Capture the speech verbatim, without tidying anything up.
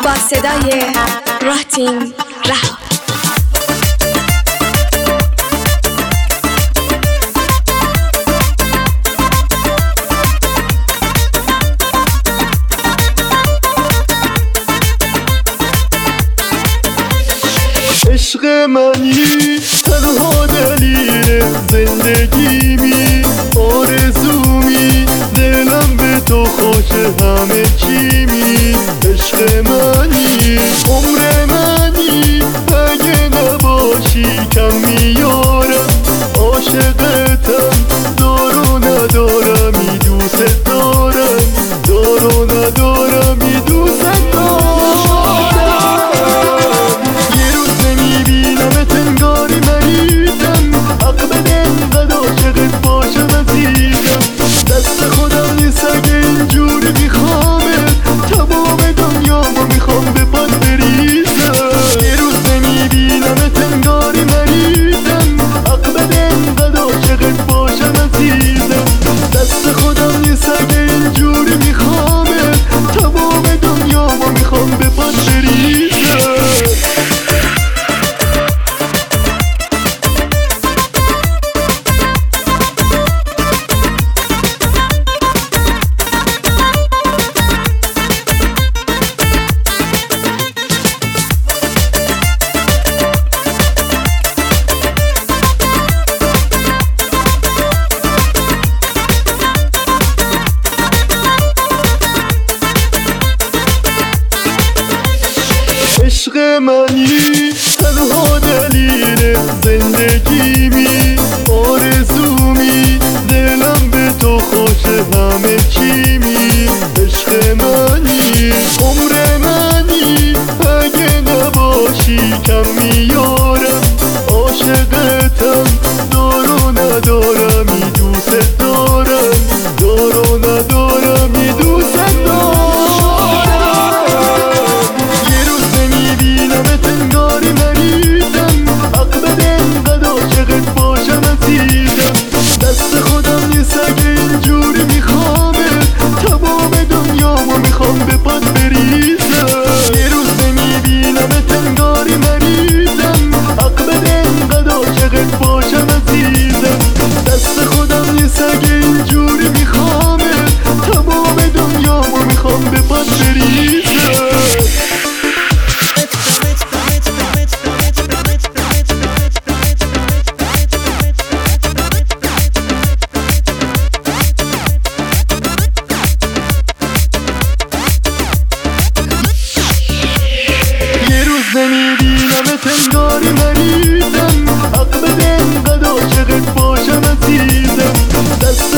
با صدای راتین رها. عشق منی تنها دلیل زندگیمی، آرزومی دلم به تو خوشه همه چیمی. عشق منی عمر منی، اگه نباشی کم میارم. عاشقتم دارو ندارمی دوست دارم، دارو ندارمی دوست دارم. دست خودم نیست اگه اینجوری میخوامت، تمام دنیامو میخوام به پات بریزم. یه روز نمیبینمت انگاری مریضم، حق بده اینقدر عاشقت باشم عزیزم. دست خودم نیست اگه اینجوری میخوامت، تمام دنیامو میخوام به پات بریزم. عشق منی تنها دلیل زندگیمی، آرزومی دلم به تو خوشه همه چیمی. عشق منی عمر منی، اگه نباشی کم میارم. عاشقتم دارو ندارمی دوست دارم، دارو ندارمی دوست دارم. دست خودم نیست اگه اینجوری میخوامت، تمام دنیامو میخوام به پات بریزم. یه روز نمیبینمت انگاری مریضم، حق بده اینقدر عاشقت باشم عزیزم. دست خودم نیست اگه اینجوری میخوامت، تمام دنیامو میخوام به پات بریزم. نمیبینمت انگاری مریضم، حق بده اینقدر عاشقت باشم عزیزم. دست